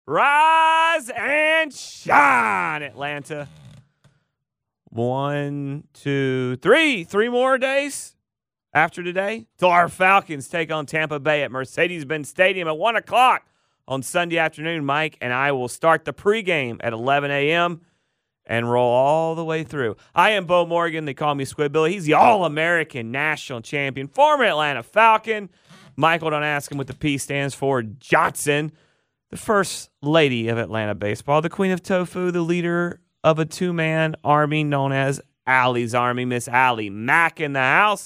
Rise and shine, Atlanta. 1, 2, 3. 3 more days after today till our Falcons take on Tampa Bay at Mercedes-Benz Stadium at 1 o'clock on Sunday afternoon. Mike and I will start the pregame at 11 a.m. and roll all the way through. I am Bo Morgan. They call me Squid Billy. He's the All-American National Champion, former Atlanta Falcon. Michael, don't ask him what the P stands for. Johnson, the first lady of Atlanta baseball, the queen of tofu, the leader of a two-man army known as Allie's Army, Miss Allie Mack in the house.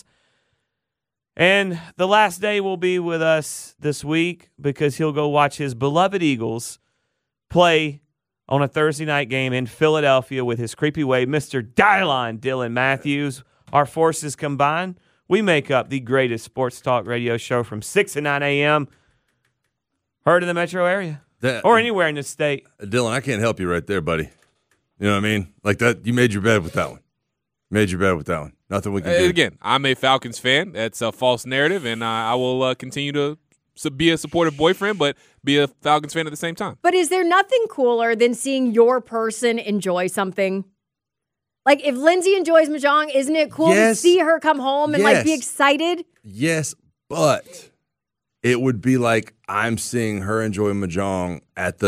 And the last day will be with us this week because he'll go watch his beloved Eagles play on a Thursday night game in Philadelphia with his creepy wave, Mr. Dylon Dylan Matthews. Our forces combined, we make up the greatest sports talk radio show from 6 to 9 a.m. Heard in the metro area or anywhere in the state. Dylan, I can't help you right there, buddy. You know what I mean? Like that, you made your bed with that one. Nothing we can do. Again, I'm a Falcons fan. That's a false narrative, and I will continue to be a supportive boyfriend, but be a Falcons fan at the same time. But is there nothing cooler than seeing your person enjoy something? Like, if Lindsay enjoys Mahjong, isn't it cool to see her come home and, be excited? Yes, but it would be like I'm seeing her enjoy Mahjong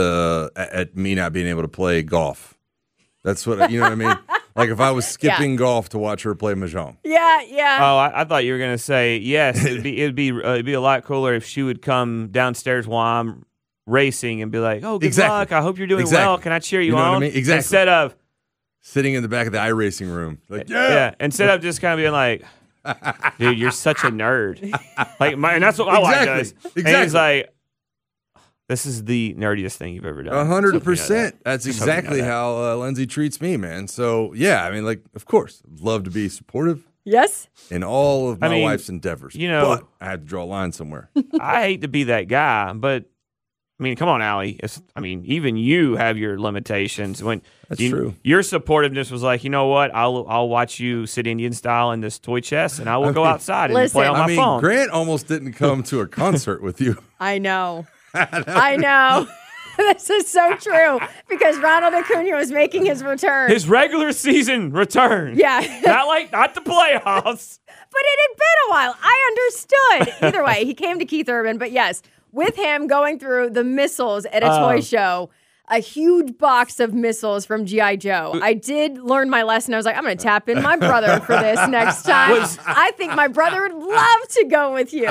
at me not being able to play golf. That's what, you know what I mean? Like if I was skipping golf to watch her play Mahjong. Yeah. Oh, I thought you were going to say, yes, it'd be a lot cooler if she would come downstairs while I'm racing and be like, oh, good luck. I hope you're doing well. Can I cheer you know on? What I mean? Exactly. Instead of sitting in the back of the iRacing room. Like, yeah. Instead of just kind of being like, dude, you're such a nerd. And that's what my wife does. Exactly. And he's like, this is the nerdiest thing you've ever done. 100%. That's exactly how Lindsay treats me, man. So, yeah, I mean, of course, I'd love to be supportive. Yes. In all of my wife's endeavors. But I had to draw a line somewhere. I hate to be that guy, but, come on, Allie. Even you have your limitations. That's true. Your supportiveness was like, you know what? I'll watch you sit Indian style in this toy chest, and I will go outside and play on my phone. Grant almost didn't come to a concert with you. I know. I know. This is so true because Ronald Acuna was making his return. His regular season return. Yeah. not the playoffs. But it had been a while. I understood. Either way, he came to Keith Urban. But yes, with him going through the missiles at a toy show, a huge box of missiles from G.I. Joe. I did learn my lesson. I was like, I'm going to tap in my brother for this next time. I think my brother would love to go with you.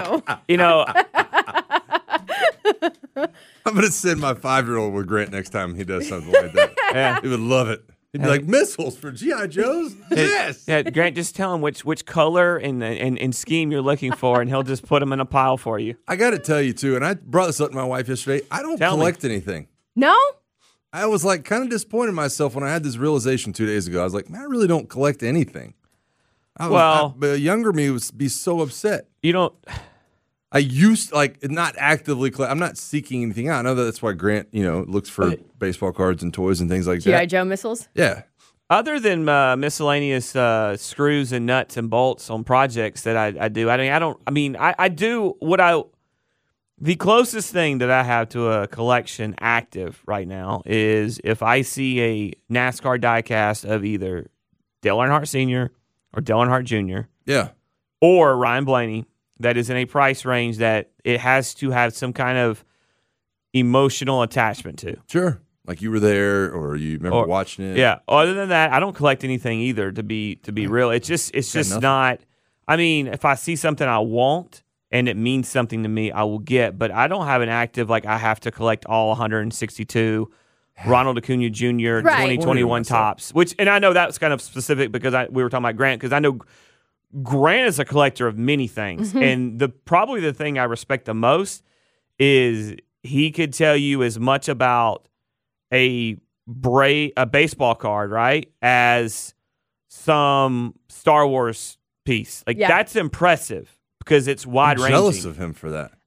I'm going to send my 5-year-old with Grant next time he does something like that. Yeah. He would love it. He'd be like, missiles for G.I. Joes? Yes. Yeah, Grant, just tell him which color and scheme you're looking for, and he'll just put them in a pile for you. I got to tell you, too, and I brought this up to my wife yesterday, I don't collect anything. No? I was kind of disappointed in myself when I had this realization 2 days ago. I was like, man, I really don't collect anything. But younger me would be so upset. You don't... I used not actively collect. I'm not seeking anything out. I know that's why Grant, looks for baseball cards and toys and things like that. G.I. Joe missiles? Yeah. Other than miscellaneous screws and nuts and bolts on projects that I do, I do what the closest thing that I have to a collection active right now is if I see a NASCAR diecast of either Dale Earnhardt Sr. or Dale Earnhardt Jr. Yeah. Or Ryan Blaney that is in a price range that it has to have some kind of emotional attachment to. Sure. Like you were there or you remember watching it. Yeah. Other than that, I don't collect anything either to be real. It's just not. If I see something I want and it means something to me, I will get. But I don't have an active I have to collect all 162 Ronald Acuna Jr. 2021 tops. And I know that's kind of specific because we were talking about Grant because I know Grant is a collector of many things, and probably the thing I respect the most is he could tell you as much about a baseball card, right, as some Star Wars piece. That's impressive because it's wide ranging. I'm jealous of him for that.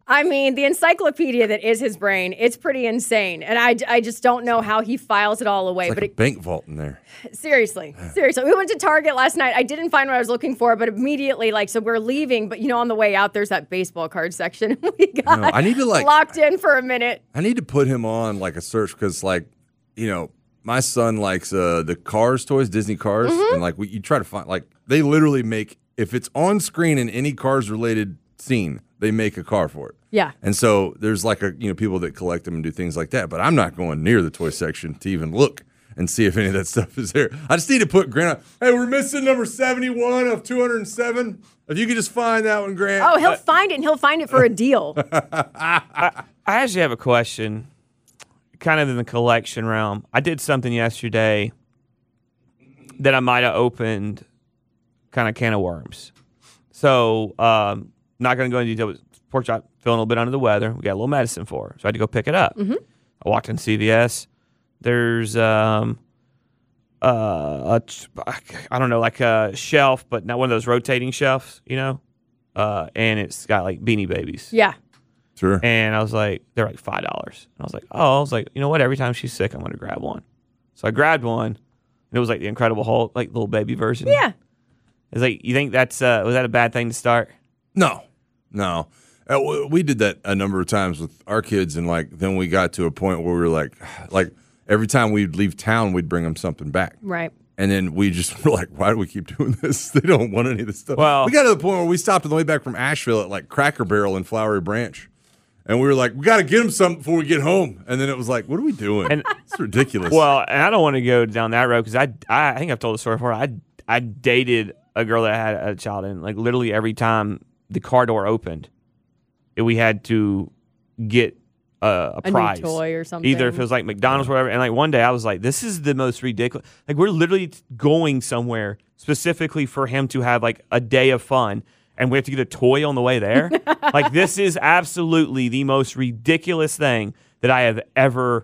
I mean, the encyclopedia that is his brain, it's pretty insane. And I just don't know how he files it all away. It's like a bank vault in there. Seriously. We went to Target last night. I didn't find what I was looking for, but immediately, so we're leaving. But, on the way out, there's that baseball card section. We got I need to, locked in for a minute. I need to put him on, a search because, my son likes the Cars toys, Disney Cars. Mm-hmm. And, you try to find, they literally make, if it's on screen in any Cars-related scene, they make a car for it. Yeah. And so there's people that collect them and do things like that. But I'm not going near the toy section to even look and see if any of that stuff is there. I just need to put Grant on. Hey, we're missing number 71 of 207. If you could just find that one, Grant. Oh, he'll find it, and he'll find it for a deal. I actually have a question, kind of in the collection realm. I did something yesterday that I might have opened kind of can of worms. So, not going to go into detail. Pork chop, feeling a little bit under the weather. We got a little medicine for her, so I had to go pick it up. Mm-hmm. I walked in CVS. There's I don't know, like a shelf, but not one of those rotating shelves, and it's got Beanie Babies. Yeah. Sure. And I was like, they're $5. And I was like, you know what? Every time she's sick, I'm going to grab one. So I grabbed one, and it was the Incredible Hulk, little baby version. Yeah. It's you think that's was that a bad thing to start? No. We did that a number of times with our kids, and then we got to a point where we were like every time we'd leave town, we'd bring them something back. Right. And then we just were like, why do we keep doing this? They don't want any of this stuff. Well, we got to the point where we stopped on the way back from Asheville at Cracker Barrel in Flowery Branch. And we were like, we got to get them something before we get home. And then it was like, what are we doing? And it's ridiculous. Well, and I don't want to go down that road because I think I've told the story before. I dated a girl that had a child, and literally every time the car door opened, we had to get a prize, new toy or something. Either if it was McDonald's or whatever. And one day I was like, this is the most ridiculous. We're literally going somewhere specifically for him to have a day of fun, and we have to get a toy on the way there. This is absolutely the most ridiculous thing that I have ever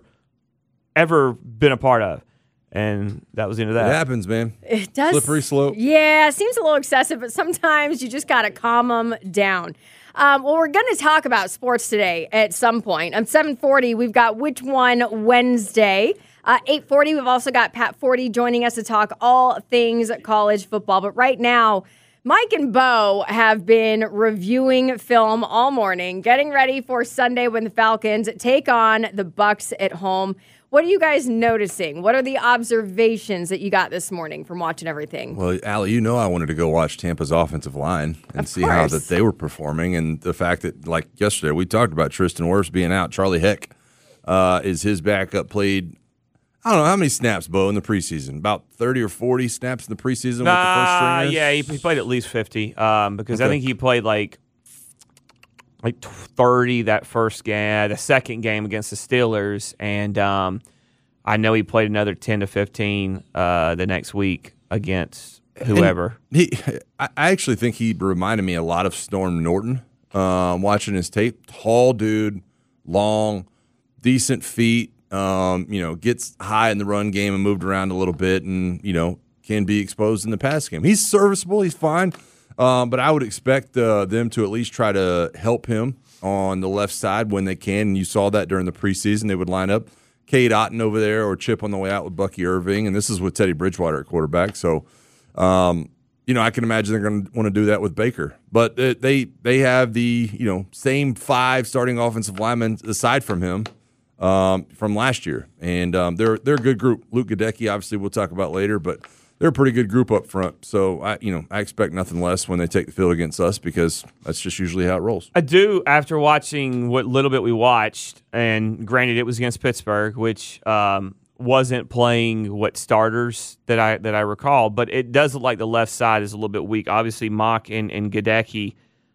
been a part of. And that was the end of that. It happens, man. It does. Slippery slope. Yeah, it seems a little excessive, but sometimes you just got to calm them down. We're going to talk about sports today at some point. At 7:40, we've got Which One Wednesday. 8:40, we've also got Pat Forty joining us to talk all things college football. But right now, Mike and Bo have been reviewing film all morning, getting ready for Sunday when the Falcons take on the Bucs at home. What are you guys noticing? What are the observations that you got this morning from watching everything? Well, Allie, I wanted to go watch Tampa's offensive line and see how that they were performing, and the fact that, yesterday, we talked about Tristan Wirfs being out. Charlie Heck is his backup. Played, I don't know how many snaps, Bo, in the preseason. About 30 or 40 snaps in the preseason with the first stringers. Yeah, he played at least 50 because I think he played like 30 that first game, the second game against the Steelers, and I know he played another 10 to 15 the next week against whoever. I actually think he reminded me a lot of Storm Norton. Watching his tape, tall dude, long, decent feet. Gets high in the run game and moved around a little bit, and can be exposed in the pass game. He's serviceable. He's fine. But I would expect them to at least try to help him on the left side when they can. And you saw that during the preseason. They would line up Cade Otton over there or Chip on the way out with Bucky Irving. And this is with Teddy Bridgewater at quarterback. So, I can imagine they're going to want to do that with Baker. But they have the, same 5 starting offensive linemen aside from him from last year. And they're a good group. Luke Gadecki, obviously, we'll talk about later. But they're a pretty good group up front, so I expect nothing less when they take the field against us because that's just usually how it rolls. I do, after watching what little bit we watched, and granted it was against Pittsburgh, which wasn't playing what starters that I recall, but it does look like the left side is a little bit weak. Obviously, Mock and Gadecki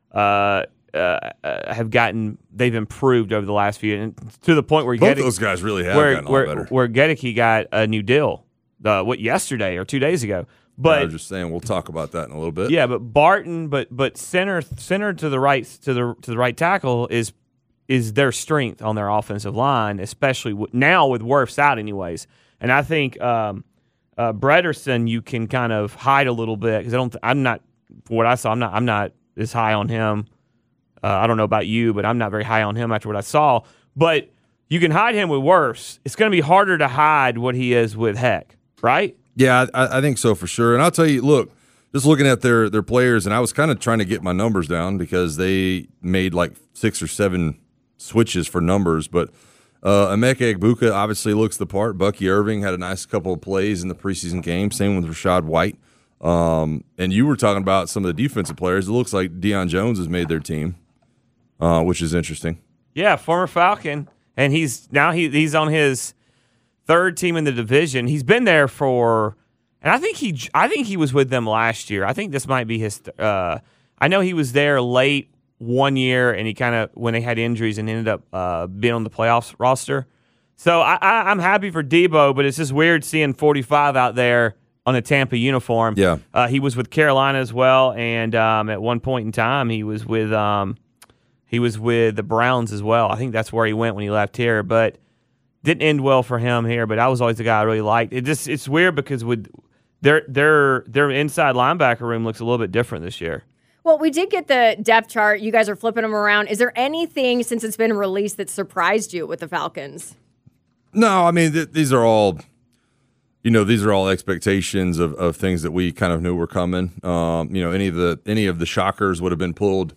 they've improved over the last few, and to the point where both those guys really have gotten a lot better. Where Gadecki got a new deal. Yesterday or 2 days ago, but I was just saying we'll talk about that in a little bit. Yeah, but Barton, but center to the right tackle is their strength on their offensive line, especially now with Wirfs out, anyways. And I think Brederson you can kind of hide a little bit because I'm not as high on him I don't know about you, but I'm not very high on him after what I saw. But you can hide him with worse. It's going to be harder to hide what he is with Heck, right? Yeah, I think so for sure. And I'll tell you, look, just looking at their players, and I was kind of trying to get my numbers down because they made like 6 or 7 switches for numbers. But Emeka Egbuka obviously looks the part. Bucky Irving had a nice couple of plays in the preseason game. Same with Rashad White. And you were talking about some of the defensive players. It looks like Deion Jones has made their team, which is interesting. Yeah, former Falcon, and he's on his 3rd team in the division. He's been there for, and I think he was with them last year. I think this might be his. I know he was there late one year, and he kind of when they had injuries and ended up being on the playoffs roster. So I'm happy for Debo, but it's just weird seeing 45 out there on a Tampa uniform. Yeah, he was with Carolina as well, and at one point in time he was with the Browns as well. I think that's where he went when he left here, but didn't end well for him here. But I was always the guy I really liked. It's weird because with their inside linebacker room looks a little bit different this year. Well, we did get the depth chart. You guys are flipping them around. Is there anything since it's been released that surprised you with the Falcons? No, I mean these are all. These are all expectations of things that we kind of knew were coming. Any of the shockers would have been pulled,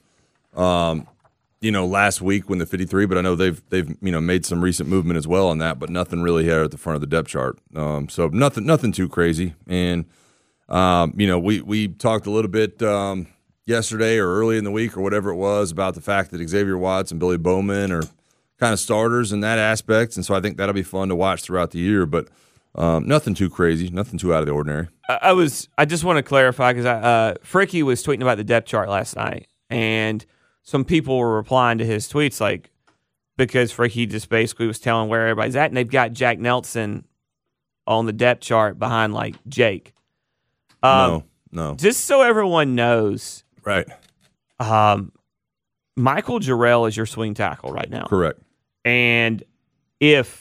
last week when the 53. But I know they've made some recent movement as well on that. But nothing really here at the front of the depth chart. So nothing too crazy. And we talked a little bit yesterday or early in the week or whatever it was about the fact that Xavier Watts and Billy Bowman are kind of starters in that aspect. And so I think that'll be fun to watch throughout the year. But nothing too crazy, nothing too out of the ordinary. I just want to clarify because Fricky was tweeting about the depth chart last night, and some people were replying to his tweets because Fricky just basically was telling where everybody's at, and they've got Jack Nelson on the depth chart behind Jake. No. Just so everyone knows, right? Michael Jarrell is your swing tackle right now, correct? And if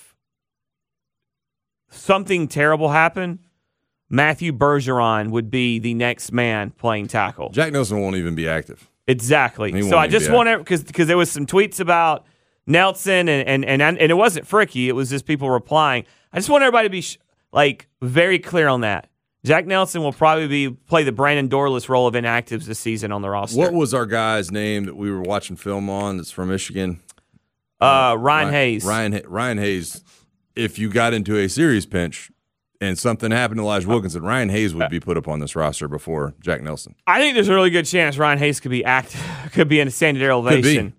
something terrible happened, Matthew Bergeron would be the next man playing tackle. Jack Nelson won't even be active. Exactly. So I just want to, because there was some tweets about Nelson and it wasn't Fricky, it was just people replying. I just want everybody to be very clear on that. Jack Nelson will probably play the Brandon Dorless role of inactives this season on the roster. What was our guy's name that we were watching film on that's from Michigan? Ryan Hayes. Ryan Hayes. If you got into a serious pinch and something happened to Elijah Wilkinson, Ryan Hayes would be put up on this roster before Jack Nelson. I think there's a really good chance Ryan Hayes could be in a standard elevation.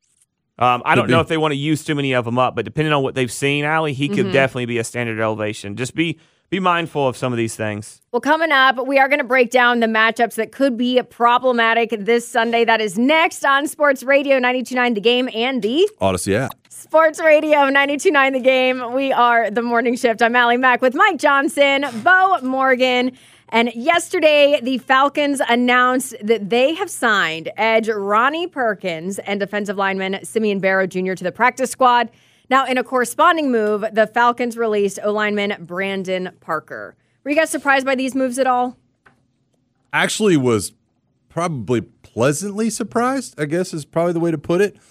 I don't know if they want to use too many of them up, but depending on what they've seen, Allie, he could definitely be a standard elevation. Just be mindful of some of these things. Well, coming up, we are going to break down the matchups that could be problematic this Sunday. That is next on Sports Radio 92.9 The Game and the Odyssey app. Sports Radio 92.9 The Game. We are the Morning Shift. I'm Allie Mack with Mike Johnson, Bo Morgan. And yesterday, the Falcons announced that they have signed edge Ronnie Perkins and defensive lineman Simeon Barrow Jr. to the practice squad. Now, in a corresponding move, the Falcons released O-lineman Brandon Parker. Were you guys surprised by these moves at all? Actually was probably pleasantly surprised, I guess is probably the way to put it.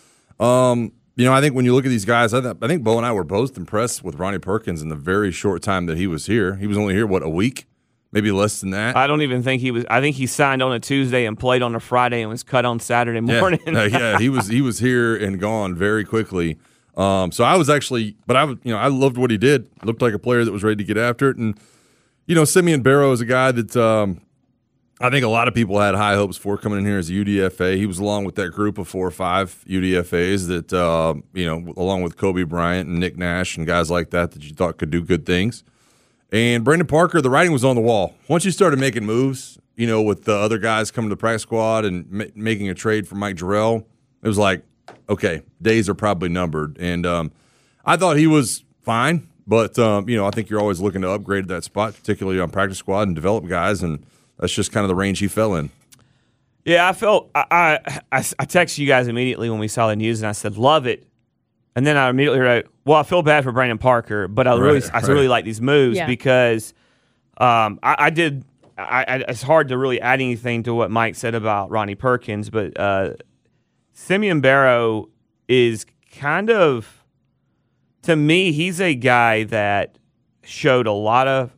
I think when you look at these guys, I think Bo and I were both impressed with Ronnie Perkins in the very short time that he was here. He was only here, a week? Maybe less than that. I don't even think he was. I think he signed on a Tuesday and played on a Friday and was cut on Saturday morning. Yeah, he was here and gone very quickly. So I was actually, but I loved what he did. Looked like a player that was ready to get after it. And, Simeon Barrow is a guy that I think a lot of people had high hopes for coming in here as a UDFA. He was along with that group of 4 or 5 UDFAs that, along with Kobe Bryant and Nick Nash and guys like that you thought could do good things. And Brandon Parker, the writing was on the wall. Once you started making moves, with the other guys coming to the practice squad and making a trade for Mike Jarrell, it was like, okay, days are probably numbered. And I thought he was fine, but, I think you're always looking to upgrade that spot, particularly on practice squad and develop guys, and that's just kind of the range he fell in. Yeah, I felt I texted you guys immediately when we saw the news, and I said, love it. And then I immediately wrote, well, I feel bad for Brandon Parker, but I really like these moves because it's hard to really add anything to what Mike said about Ronnie Perkins, but Simeon Barrow is kind of, to me, he's a guy that showed a lot of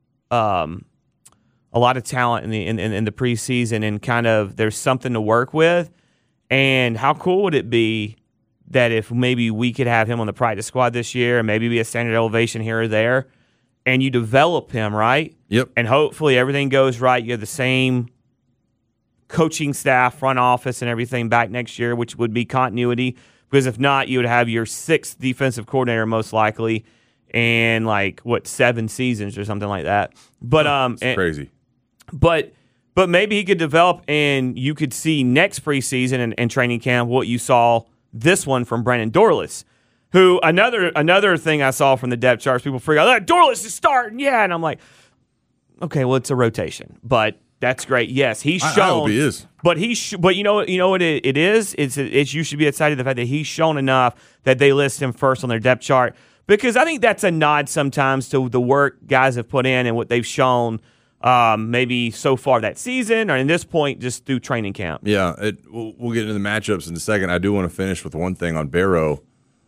talent in the preseason, and kind of there's something to work with. And how cool would it be that if maybe we could have him on the practice squad this year, and maybe be a standard elevation here or there, and you develop him, right? Yep. And hopefully everything goes right. You have the same coaching staff, front office, and everything back next year, which would be continuity. Because if not, you would have your 6th defensive coordinator most likely, and 7 seasons or something like that. But it's crazy. But maybe he could develop, and you could see next preseason and training camp what you saw this one from Brandon Dorlus, who another thing I saw from the depth charts, people freak out, Dorlus is starting, yeah, and I'm like, okay, well, it's a rotation, but that's great. Yes, he's shown. I hope he is. But but you know what it is? It's you should be excited the fact that he's shown enough that they list him first on their depth chart, because I think that's a nod sometimes to the work guys have put in and what they've shown maybe so far that season, or in this point just through training camp. Yeah, we'll get into the matchups in a second. I do want to finish with one thing on Barrow.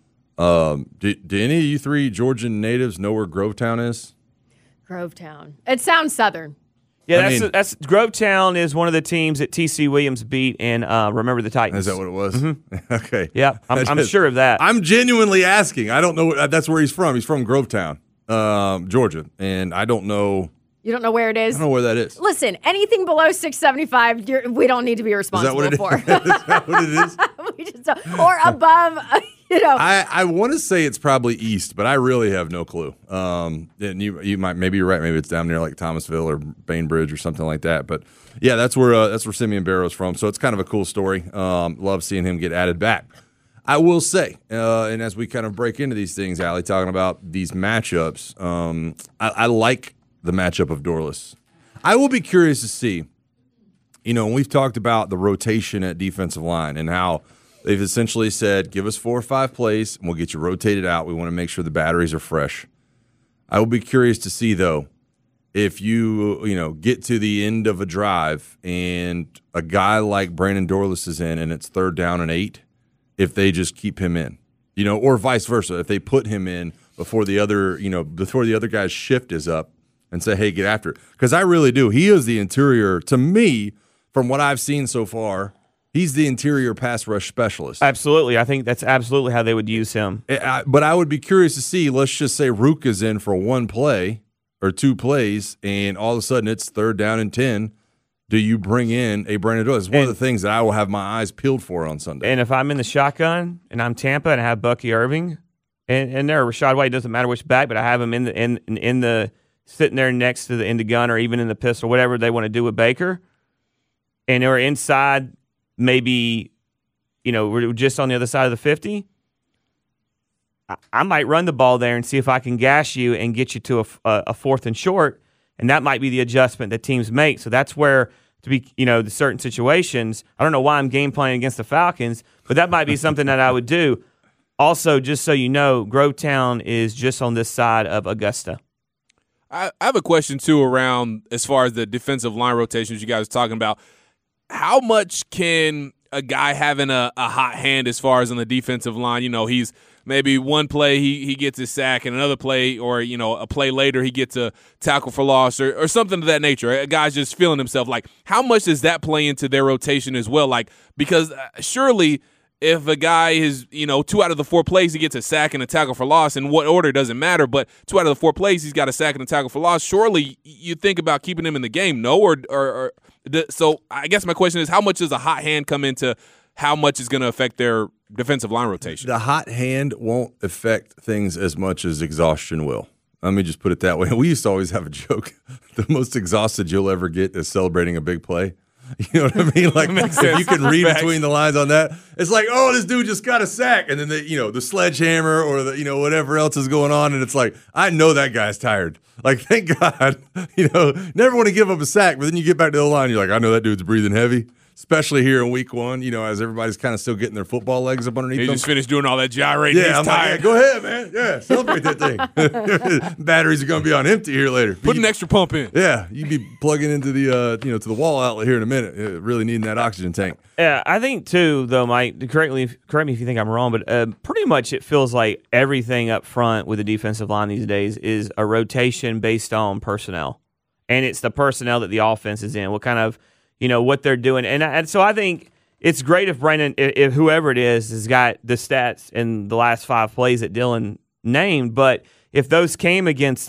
Do any of you 3 Georgian natives know where Grovetown is? Grovetown. It sounds southern. Yeah, that's Grovetown is one of the teams that TC Williams beat in Remember the Titans. Is that what it was? Mm-hmm. Okay. Yeah, I'm sure of that. I'm genuinely asking. I don't know. That's where he's from. He's from Grovetown, Georgia, and I don't know. You don't know where it is? I don't know where that is. Listen, anything below 675, we don't need to be responsible for. Is that what it is? We just don't, or above, I want to say it's probably east, but I really have no clue. And you might, maybe you're right. Maybe it's down near like Thomasville or Bainbridge or something like that. But yeah, that's where Simeon Barrow's from. So it's kind of a cool story. Love seeing him get added back. I will say, and as we kind of break into these things, Allie, talking about these matchups, I like the matchup of Dorlus. I will be curious to see, when we've talked about the rotation at defensive line and how they've essentially said, give us 4 or 5 plays and we'll get you rotated out. We want to make sure the batteries are fresh. I will be curious to see, though, if you get to the end of a drive and a guy like Brandon Dorlus is in and it's 3rd down and 8, if they just keep him in, or vice versa, if they put him in before the other guy's shift is up and say, hey, get after it. Because I really do. He is the interior, to me, from what I've seen so far, he's the interior pass rush specialist. Absolutely. I think that's absolutely how they would use him. But I would be curious to see, let's just say Rook is in for 1 play or 2 plays, and all of a sudden it's 3rd down and 10. Do you bring in a Brandon Dorlus? It's one of the things that I will have my eyes peeled for on Sunday. And if I'm in the shotgun and I'm Tampa and I have Bucky Irving and there, Rashad White, doesn't matter which back, but I have him in the sitting there next to the gun or even in the pistol, whatever they want to do with Baker, and they're inside, maybe, we're just on the other side of the 50, I might run the ball there and see if I can gash you and get you to a 4th and short, and that might be the adjustment that teams make. So that's where, to be, the certain situations, I don't know why I'm game planning against the Falcons, but that might be something that I would do. Also, just so you know, Grovetown is just on this side of Augusta. I have a question, too, around as far as the defensive line rotations you guys are talking about. How much can a guy having a hot hand as far as on the defensive line, he's maybe one play he gets his sack and another play or, a play later he gets a tackle for loss or something of that nature. A guy's just feeling himself. Like, how much does that play into their rotation as well? Like, because surely – if a guy is, 2 out of the 4 plays, he gets a sack and a tackle for loss, in what order doesn't matter, but 2 out of the 4 plays, he's got a sack and a tackle for loss. Surely you think about keeping him in the game, no? So I guess my question is, how much does a hot hand come into how much is going to affect their defensive line rotation? The hot hand won't affect things as much as exhaustion will. Let me just put it that way. We used to always have a joke. The most exhausted you'll ever get is celebrating a big play. You know what I mean? Like, if you can read between the lines on that, it's like, oh, this dude just got a sack, and then the sledgehammer or the whatever else is going on, and it's like, I know that guy's tired. Like, thank God, never want to give up a sack, but then you get back to the line, you're like, I know that dude's breathing heavy. especially here in week 1, as everybody's kind of still getting their football legs up underneath He them. just finished doing all that gyrating. Yeah, He's I'm like, tired. go ahead, man. Yeah, celebrate that thing. Batteries are going to be on empty here later. Put an extra pump in. Yeah, you'd be plugging into the to the wall outlet here in a minute. Really needing that oxygen tank. Yeah, I think too, though, Mike. Correct me if you think I'm wrong, but pretty much it feels like everything up front with the defensive line these days is a rotation based on personnel, and it's the personnel that the offense is in. What kind of what they're doing, and so I think it's great if Brandon, if whoever it is, has got the stats in the last 5 plays that Dylan named, but if those came against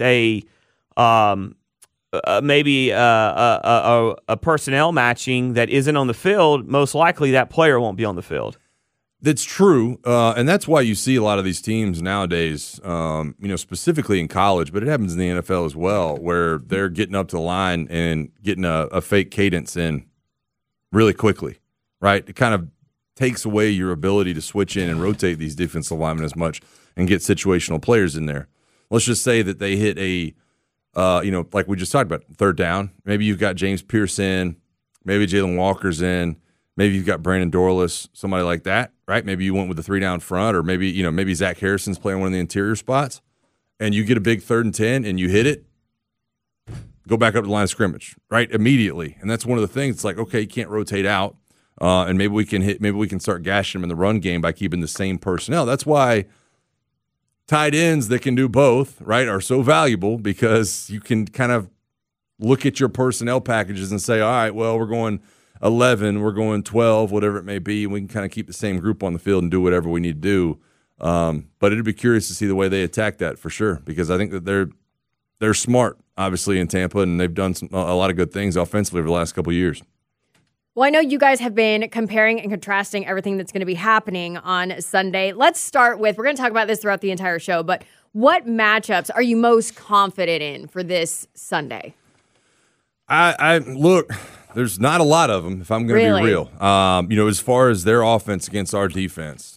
maybe a personnel matching that isn't on the field, most likely that player won't be on the field. That's true, and that's why you see a lot of these teams nowadays, specifically in college, but it happens in the NFL as well, where they're getting up to the line and getting a fake cadence in really quickly, right? It kind of takes away your ability to switch in and rotate these defensive linemen as much and get situational players in there. Let's just say that they hit a like we just talked about, third down. Maybe you've got James Pierce in, maybe Jalen Walker's in, maybe you've got Brandon Dorless, somebody like that, right? Maybe you went with the 3 down front, or maybe Zach Harrison's playing one of the interior spots, and you get a big 3rd and 10 and you hit it, go back up to the line of scrimmage, right? Immediately. And that's one of the things. It's like, okay, you can't rotate out, and maybe we can start gashing them in the run game by keeping the same personnel. That's why tight ends that can do both, right, are so valuable, because you can kind of look at your personnel packages and say, all right, well, we're going 11, we're going 12, whatever it may be, and we can kind of keep the same group on the field and do whatever we need to do. But it'd be curious to see the way they attack that for sure, because I think that they're smart, obviously, in Tampa, and they've done a lot of good things offensively over the last couple of years. Well, I know you guys have been comparing and contrasting everything that's going to be happening on Sunday. Let's start with, we're going to talk about this throughout the entire show, but what matchups are you most confident in for this Sunday? I look, there's not a lot of them, if I'm going to be real. As far as their offense against our defense,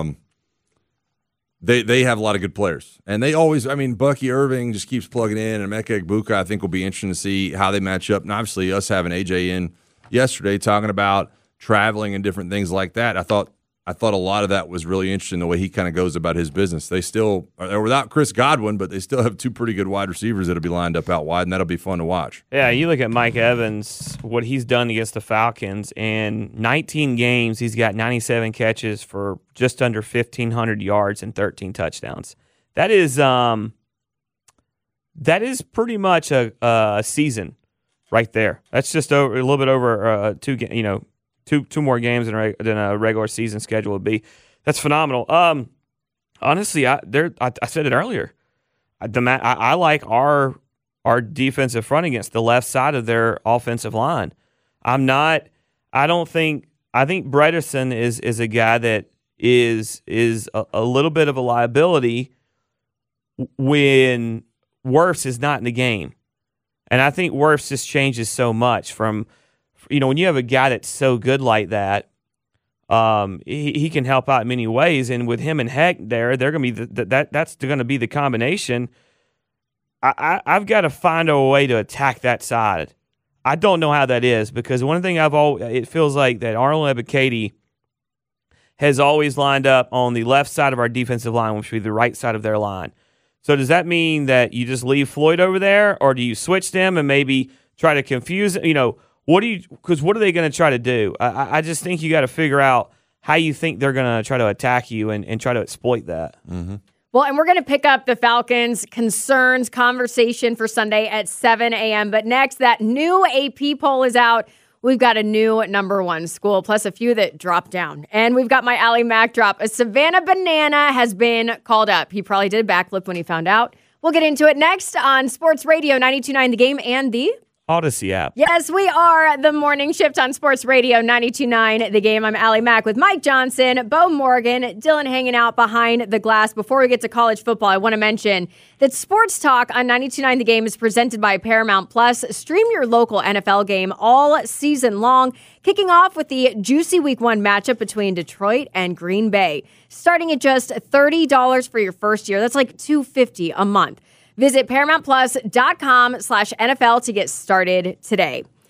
they have a lot of good players. And they always, Bucky Irving just keeps plugging in, and Emeka Egbuka, I think, will be interesting to see how they match up. And obviously, us having AJ in yesterday talking about traveling and different things like that, I thought a lot of that was really interesting, the way he kind of goes about his business. They're without Chris Godwin, but they still have 2 pretty good wide receivers that'll be lined up out wide, and that'll be fun to watch. Yeah, you look at Mike Evans, what he's done against the Falcons. In 19 games, he's got 97 catches for just under 1,500 yards and 13 touchdowns. That is pretty much a season right there. That's just a little bit over 2 more games than a regular season schedule would be. That's phenomenal. Honestly, I said it earlier. I like our defensive front against the left side of their offensive line. I think Bredesen is a guy that is a little bit of a liability when Wirfs is not in the game. And I think Wirfs just changes so much from, when you have a guy that's so good like that, he can help out in many ways. And with him and Heck there, they're going to be that's going to be the combination. I've got to find a way to attack that side. I don't know how that is, because one thing it feels like that Arnold Ebiketie has always lined up on the left side of our defensive line, which would be the right side of their line. So does that mean that you just leave Floyd over there, or do you switch them and maybe try to confuse it? What are they going to try to do? I just think you got to figure out how you think they're going to try to attack you and try to exploit that. Mm-hmm. Well, and we're going to pick up the Falcons' concerns conversation for Sunday at 7 a.m. But next, that new AP poll is out. We've got a new number 1 school, plus a few that dropped down. And we've got my Allie Mac drop. A Savannah Banana has been called up. He probably did a backflip when he found out. We'll get into it next on Sports Radio 92.9 The Game and the Odyssey app. Yes, we are the morning shift on Sports Radio 92.9 The Game. I'm Allie Mack with Mike Johnson, Bo Morgan, Dylan hanging out behind the glass. Before we get to college football, I want to mention that Sports Talk on 92.9 The Game is presented by Paramount Plus. Stream your local NFL game all season long, kicking off with the juicy Week 1 matchup between Detroit and Green Bay. Starting at just $30 for your first year. That's like $250 a month. Visit ParamountPlus.com/NFL to get started today.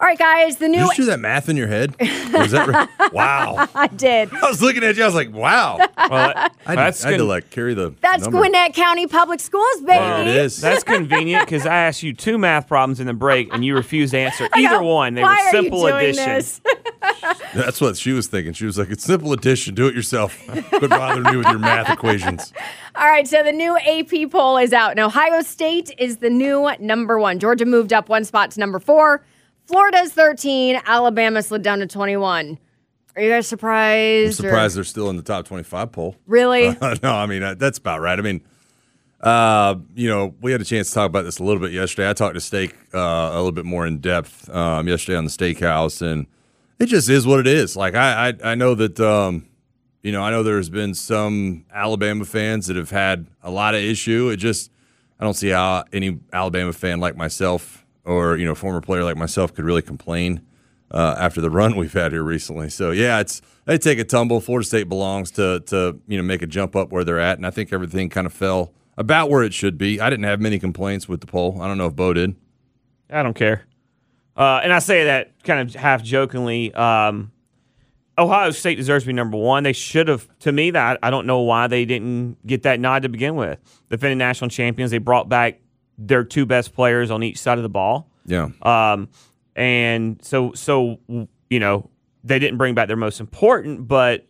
All right, guys, the Did new. you just do that math in your head? Was that right? Wow. I did. I was looking at you. I was like, wow. Well, I had to con- like carry the That's number. Gwinnett County Public Schools, baby. There it is. That's convenient because I asked you 2 math problems in the break and you refused to answer either one. They Why were simple are you doing addition. this? That's what she was thinking. She was like, it's simple addition. Do it yourself. Quit bothering me with your math equations. All right, so the new AP poll is out. And Ohio State is the new number 1. Georgia moved up 1 spot to number 4. Florida's 13. Alabama slid down to 21. Are you guys surprised? I'm surprised they're still in the top 25 poll. Really? No, I mean, that's about right. I mean, we had a chance to talk about this a little bit yesterday. I talked to Steak a little bit more in depth yesterday on the Steakhouse, and it just is what it is. Like, I know that, I know there's been some Alabama fans that have had a lot of issue. I don't see how any Alabama fan like myself or, former player like myself could really complain after the run we've had here recently. So, yeah, they take a tumble. Florida State belongs to make a jump up where they're at, and I think everything kind of fell about where it should be. I didn't have many complaints with the poll. I don't know if Bo did. I don't care. And I say that kind of half jokingly. Ohio State deserves to be number 1. They should have, to me, that I don't know why they didn't get that nod to begin with. Defending national champions, they brought back their 2 best players on each side of the ball. Yeah. And so they didn't bring back their most important, but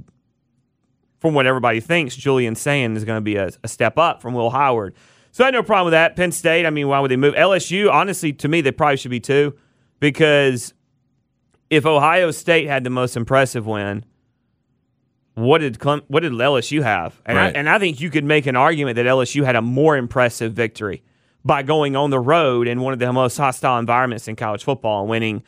from what everybody thinks, Julian Sand is going to be a step up from Will Howard. So I had no problem with that. Penn State, I mean, why would they move? LSU, honestly, to me, they probably should be 2 because if Ohio State had the most impressive win, what did LSU have? And, right. I think you could make an argument that LSU had a more impressive victory by going on the road in one of the most hostile environments in college football and winning.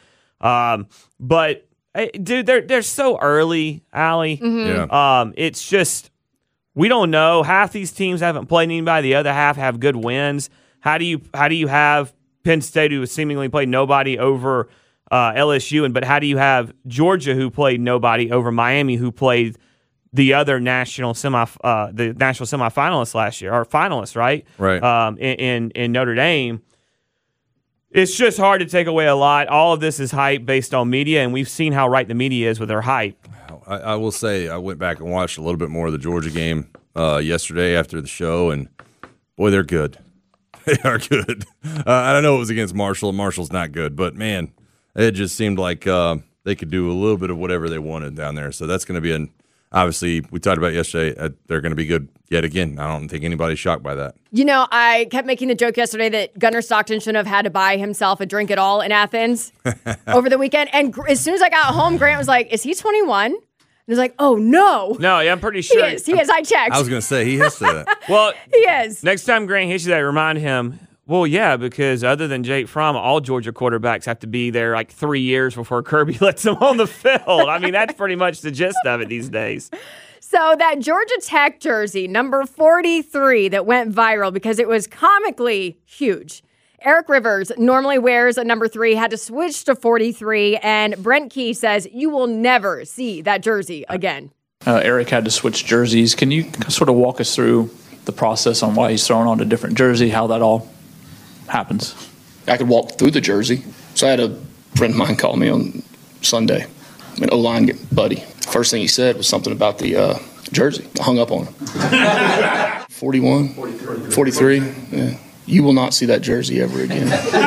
But, dude, they're so early, Allie. Mm-hmm. Yeah. It's just we don't know. Half these teams haven't played anybody. The other half have good wins. How do you have Penn State, who seemingly played nobody, over LSU, but how do you have Georgia, who played nobody, over Miami, who played the other national semifinalists last year, or finalists, right? Right. In Notre Dame. It's just hard to take away a lot. All of this is hype based on media, and we've seen how right the media is with their hype. I will say I went back and watched a little bit more of the Georgia game yesterday after the show, and boy, they're good. They are good. I don't know it was against Marshall, and Marshall's not good, but man, it just seemed like they could do a little bit of whatever they wanted down there. So that's going to be obviously, we talked about yesterday, they're going to be good yet again. I don't think anybody's shocked by that. I kept making the joke yesterday that Gunnar Stockton shouldn't have had to buy himself a drink at all in Athens over the weekend. And as soon as I got home, Grant was like, is he 21? And I was like, oh, no. No, yeah, I'm pretty sure. He is. I checked. I was going to say, he has to. Well, he is. Next time Grant hits you that, remind him, well, yeah, because other than Jake Fromm, all Georgia quarterbacks have to be there like 3 years before Kirby lets them on the field. I mean, that's pretty much the gist of it these days. So that Georgia Tech jersey, number 43, that went viral because it was comically huge. Eric Rivers normally wears a number 3, had to switch to 43, and Brent Key says you will never see that jersey again. Eric had to switch jerseys. Can you sort of walk us through the process on why he's throwing on a different jersey, how that all happens? I could walk through the jersey. So I had a friend of mine call me on Sunday, an O-line buddy. First thing he said was something about the jersey. I hung up on him. 41? 43? Yeah. You will not see that jersey ever again.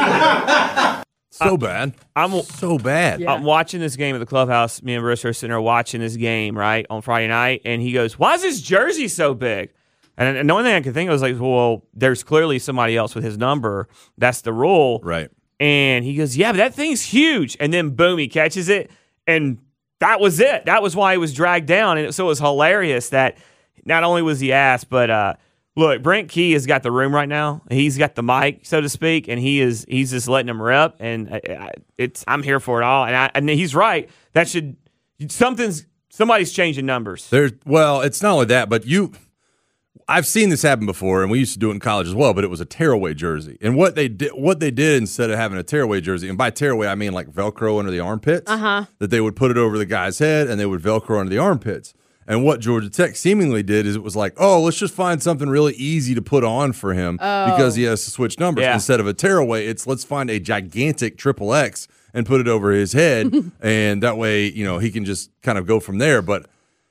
So bad. So bad. Yeah. I'm watching this game at the clubhouse. Me and Marissa are sitting there watching this game, right, on Friday night, and he goes, why is this jersey so big? And the only thing I could think of was like, well, there's clearly somebody else with his number. That's the rule. Right. And he goes, yeah, but that thing's huge. And then, boom, he catches it, and that was it. That was why he was dragged down. And so it was hilarious that not only was he asked, but look, Brent Key has got the room right now. He's got the mic, so to speak, and he's just letting him rip. And I'm here for it all. And he's right. That somebody's changing numbers. Well, it's not only that, but I've seen this happen before, and we used to do it in college as well, but it was a tearaway jersey. And what they did instead of having a tearaway jersey, and by tearaway I mean like Velcro under the armpits, that they would put it over the guy's head and they would Velcro under the armpits. And what Georgia Tech seemingly did is it was like, oh, let's just find something really easy to put on for him because he has to switch numbers. Yeah. Instead of a tearaway, let's find a gigantic XXX and put it over his head, and that way, he can just kind of go from there. But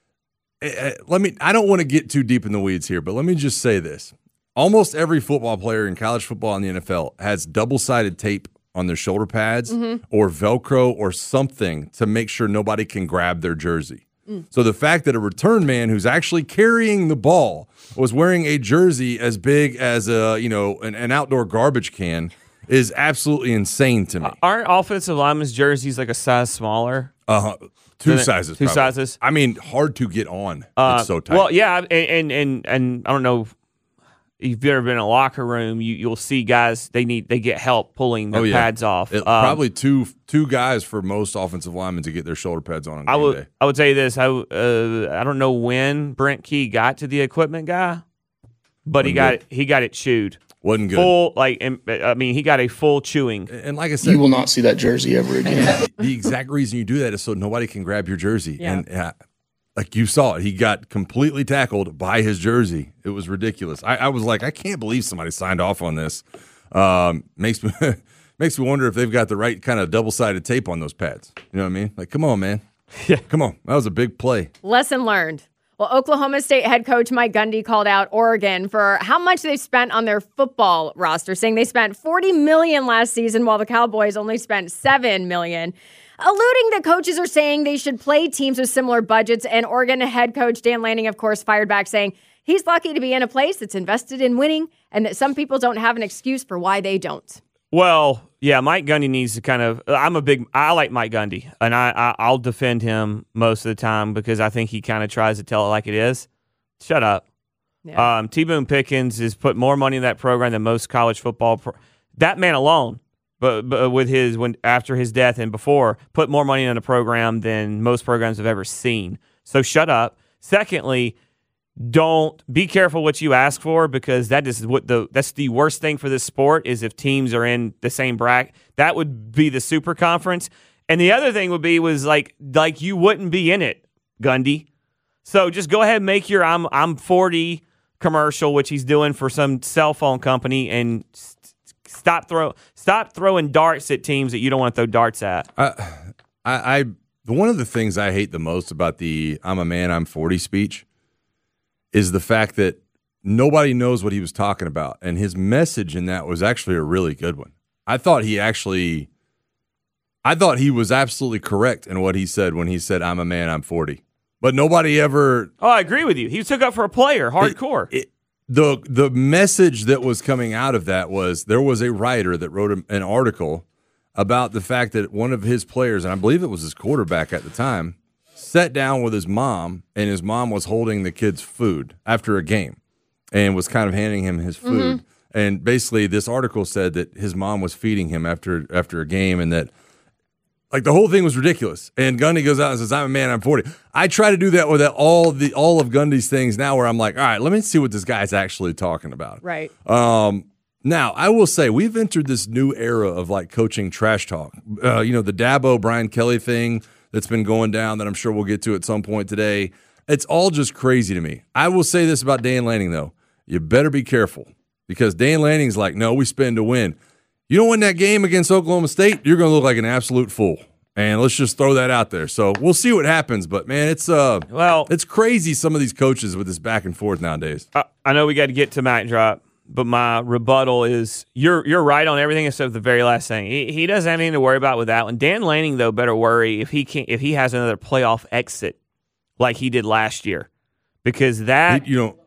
I don't want to get too deep in the weeds here, but let me just say this. Almost every football player in college football and the NFL has double-sided tape on their shoulder pads or Velcro or something to make sure nobody can grab their jersey. So the fact that a return man who's actually carrying the ball was wearing a jersey as big as an outdoor garbage can is absolutely insane to me. Aren't offensive linemen's jerseys like a size smaller? Two sizes. Two probably. sizes. I mean, hard to get on. It's so tight. Well, yeah, and I don't know if you've ever been in a locker room. You'll see guys they get help pulling their pads off. Probably two guys for most offensive linemen to get their shoulder pads on game day. I would say this. I don't know when Brent Key got to the equipment guy, but he got it chewed. Wasn't good. Full he got a full chewing. And like I said, You will not see that jersey ever again. the exact reason you do that is so nobody can grab your jersey. Yeah. And like you saw it, he got completely tackled by his jersey. It was ridiculous. I was like, I can't believe somebody signed off on this. Makes me wonder if they've got the right kind of double-sided tape on those pads. You know what I mean? Like, come on, man. Yeah. Come on. That was a big play. Lesson learned. Well, Oklahoma State head coach Mike Gundy called out Oregon for how much they've spent on their football roster, saying they spent $40 million last season while the Cowboys only spent $7 million. Alluding that coaches are saying they should play teams with similar budgets, and Oregon head coach Dan Lanning, of course, fired back saying he's lucky to be in a place that's invested in winning and that some people don't have an excuse for why they don't. Well, yeah, Mike Gundy needs to kind of. I like Mike Gundy, and I'll defend him most of the time because I think he kind of tries to tell it like it is. Shut up. Yeah. T. Boone Pickens has put more money in that program than most college football. That man alone, but with after his death and before, put more money in the program than most programs have ever seen. So shut up. Secondly, don't be careful what you ask for because that's the worst thing for this sport is if teams are in the same bracket. That would be the super conference. And the other thing was like you wouldn't be in it, Gundy. So just go ahead and make your I'm 40 commercial, which he's doing for some cell phone company, and stop throwing darts at teams that you don't want to throw darts at. One of the things I hate the most about the I'm a man, I'm 40 speech is the fact that nobody knows what he was talking about. And his message in that was actually a really good one. I thought he was absolutely correct in what he said when he said, I'm a man, I'm 40. But nobody ever... Oh, I agree with you. He took up for a player, hardcore. The message that was coming out of that was there was a writer that wrote an article about the fact that one of his players, and I believe it was his quarterback at the time, sat down with his mom, and his mom was holding the kid's food after a game and was kind of handing him his food. Mm-hmm. And basically this article said that his mom was feeding him after a game and that like the whole thing was ridiculous. And Gundy goes out and says, I'm a man, I'm 40. I try to do that with all of Gundy's things now where I'm like, all right, let me see what this guy's actually talking about. Right. Now, I will say we've entered this new era of like coaching trash talk. The Dabo, Brian Kelly thing that's been going down that I'm sure we'll get to at some point today. It's all just crazy to me. I will say this about Dan Lanning, though. You better be careful because Dan Lanning's like, no, we spend to win. You don't win that game against Oklahoma State, you're going to look like an absolute fool. And let's just throw that out there. So we'll see what happens. But, man, it's crazy some of these coaches with this back and forth nowadays. I know we got to get to Mac Drop, but my rebuttal is you're right on everything except the very last thing. He doesn't have anything to worry about with that one. Dan Lanning, though, better worry if he has another playoff exit like he did last year. Because that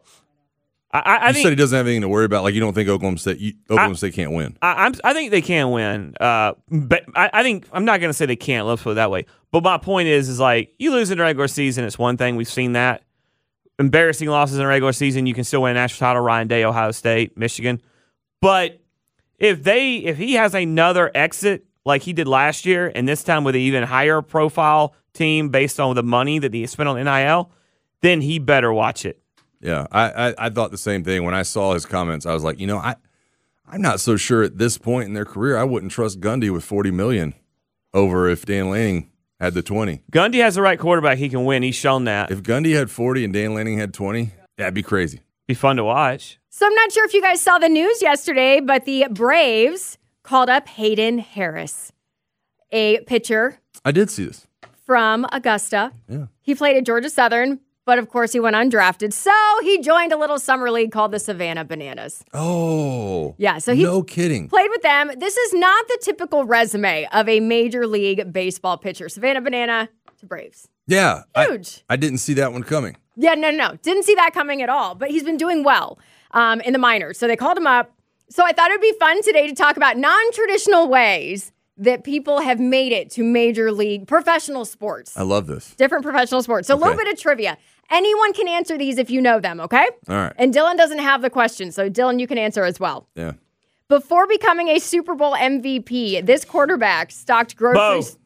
I think said he doesn't have anything to worry about. Like you don't think Oklahoma State can't win. I think they can win. But I think I'm not going to say they can't. Let's put it that way. But my point is like you lose in the regular season, it's one thing. We've seen that. Embarrassing losses in the regular season, you can still win a national title. Ryan Day, Ohio State, Michigan. But if he has another exit like he did last year, and this time with an even higher profile team based on the money that he spent on NIL, then he better watch it. Yeah, I thought the same thing when I saw his comments. I was like, I'm not so sure at this point in their career I wouldn't trust Gundy with $40 million over if Dan Lanning had the 20. Gundy has the right quarterback; he can win. He's shown that. If Gundy had 40 and Dan Lanning had 20, that'd be crazy. Be fun to watch. So I'm not sure if you guys saw the news yesterday, but the Braves called up Hayden Harris. a pitcher I did see this. from Augusta. Yeah. He played at Georgia Southern, but of course he went undrafted. So he joined a little summer league called the Savannah Bananas. Oh. Yeah, so he no kidding. played with them. This is not the typical resume of a Major League Baseball pitcher. Savannah Banana to Braves. Yeah. Huge. I didn't see that one coming. Yeah, no. Didn't see that coming at all. But he's been doing well in the minors. So they called him up. So I thought it would be fun today to talk about non-traditional ways that people have made it to Major League professional sports. I love this. Different professional sports. So a little Okay. bit of trivia. Anyone can answer these if you know them, okay? All right. And Dylan doesn't have the question. So Dylan, you can answer as well. Yeah. Before becoming a Super Bowl MVP, this quarterback stocked groceries.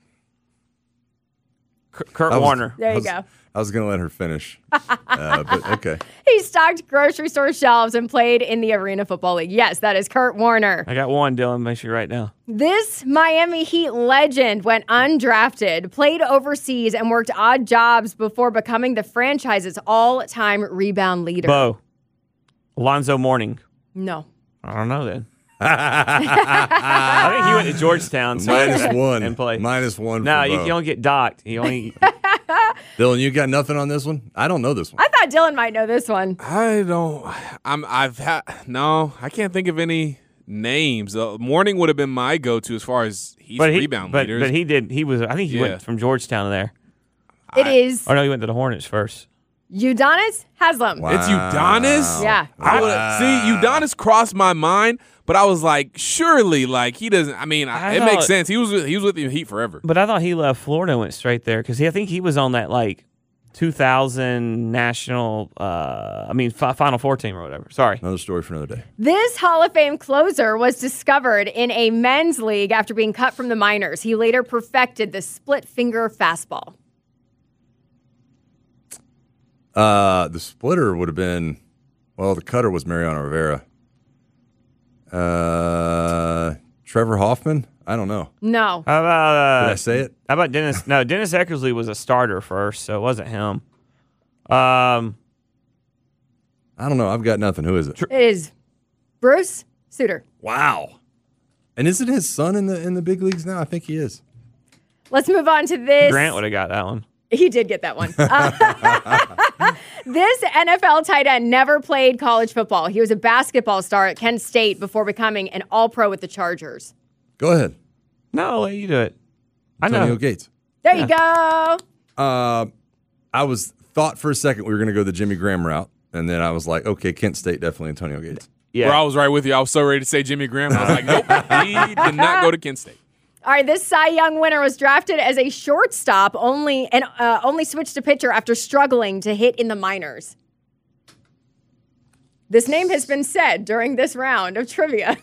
Kurt Warner. There you go. I was going to let her finish. But okay. He stocked grocery store shelves and played in the Arena Football League. Yes, that is Kurt Warner. I got one, Dylan. Make sure you write down. This Miami Heat legend went undrafted, played overseas, and worked odd jobs before becoming the franchise's all-time rebound leader. Bo. Alonzo Mourning. No. I don't know then. I think he went to Georgetown. So Minus one. And played. Minus one. No, for you Bo. don't get docked. He only. Dylan, you got nothing on this one? I don't know this one. I thought Dylan might know this one. I can't think of any names. Morning would have been my go-to as far as rebound leaders. But he did. He was. I think he Yeah. went from Georgetown to there. It is Oh no, he went to the Hornets first. Udonis Haslem. Wow. It's Udonis? Yeah. See, Udonis crossed my mind, but I was like, surely, like, he doesn't. I mean, I it thought- makes sense. He was with the Heat forever. But I thought he left Florida and went straight there because I think he was on that like 2000 national. Final Four team or whatever. Sorry. Another story for another day. This Hall of Fame closer was discovered in a men's league after being cut from the minors. He later perfected the split finger fastball. The splitter would have been, well, the cutter was Mariano Rivera. Trevor Hoffman? I don't know. No. How about Did I say it? How about Dennis? No, Dennis Eckersley was a starter first, so it wasn't him. I don't know. I've got nothing. Who is it? It is Bruce Sutter. Wow. And isn't his son in the big leagues now? I think he is. Let's move on to this. Grant would have got that one. He did get that one. This NFL tight end never played college football. He was a basketball star at Kent State before becoming an All-Pro with the Chargers. Go ahead. No, I'll let you do it. I Antonio know. Gates. There you go. I thought for a second we were going to go the Jimmy Graham route, and then I was like, okay, Kent State, definitely Antonio Gates. Yeah. Where I was right with you. I was so ready to say Jimmy Graham. I was like, nope, he did not go to Kent State. All right, this Cy Young winner was drafted as a shortstop only switched to pitcher after struggling to hit in the minors. This name has been said during this round of trivia.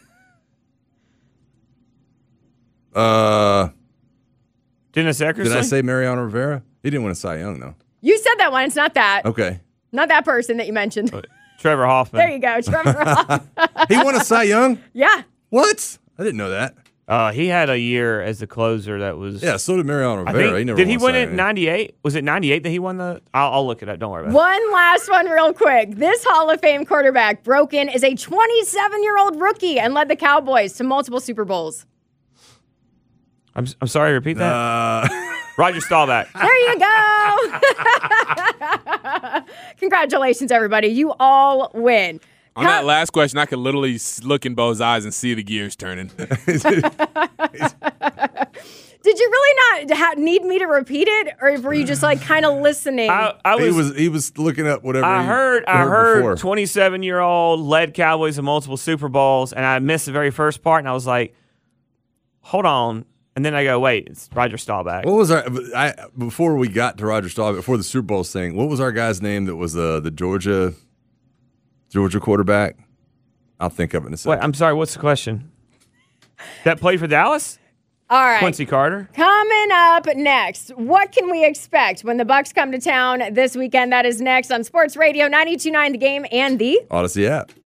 Dennis Eckersley? Did I say Mariano Rivera? He didn't win a Cy Young, though. You said that one. It's not that. Okay. Not that person that you mentioned. Trevor Hoffman. There you go, Trevor Hoffman. He won a Cy Young? Yeah. What? I didn't know that. He had a year as the closer that was. Yeah, so did Mariano I Rivera. think, He never did he won win Cy it Young. in 98? Was it 98 that he won the. I'll look it up. Don't worry about it. One last one real quick. This Hall of Fame quarterback broke in as a 27-year-old rookie and led the Cowboys to multiple Super Bowls. I'm sorry, repeat that. Roger Staubach. There you go. Congratulations, everybody. You all win. On that last question, I could literally look in Bo's eyes and see the gears turning. Did you really not need me to repeat it, or were you just like kind of listening? He was looking up whatever. I he heard before. 27-year-old led Cowboys in multiple Super Bowls, and I missed the very first part, and I was like, hold on. And then I go, wait, it's Roger Staubach. What was before we got to Roger Staubach, before the Super Bowl thing, what was our guy's name that was the Georgia quarterback? I'll think of it in a second. Wait, I'm sorry, what's the question? That played for Dallas? All right. Quincy Carter? Coming up next, what can we expect when the Bucs come to town this weekend? That is next on Sports Radio 92.9 The Game and the Odyssey app.